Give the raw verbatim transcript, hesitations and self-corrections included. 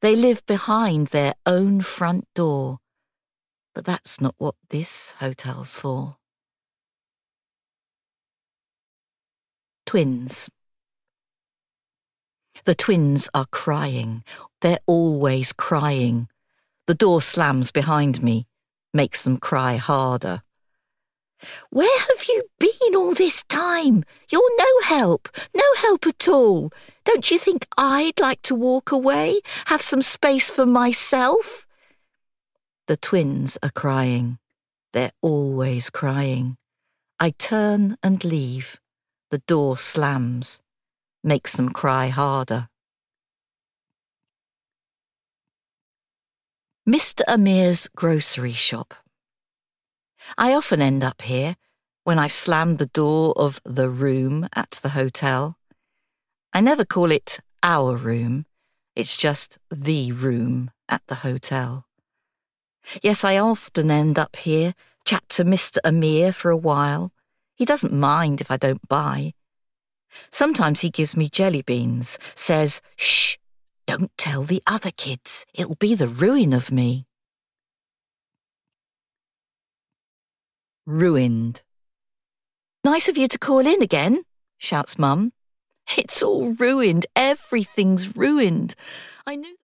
They live behind their own front door. But that's not what this hotel's for. Twins. The twins are crying. They're always crying. The door slams behind me, makes them cry harder. Where have you been all this time? You're no help, no help at all. Don't you think I'd like to walk away, have some space for myself? The twins are crying. They're always crying. I turn and leave. The door slams, makes them cry harder. Mister Amir's grocery shop. I often end up here when I've slammed the door of the room at the hotel. I never call it our room. It's just the room at the hotel. Yes, I often end up here, chat to Mister Amir for a while. He doesn't mind if I don't buy. Sometimes he gives me jelly beans, says, "Shh, don't tell the other kids. It'll be the ruin of me." Ruined. "Nice of you to call in again," shouts Mum. "It's all ruined. Everything's ruined. I knew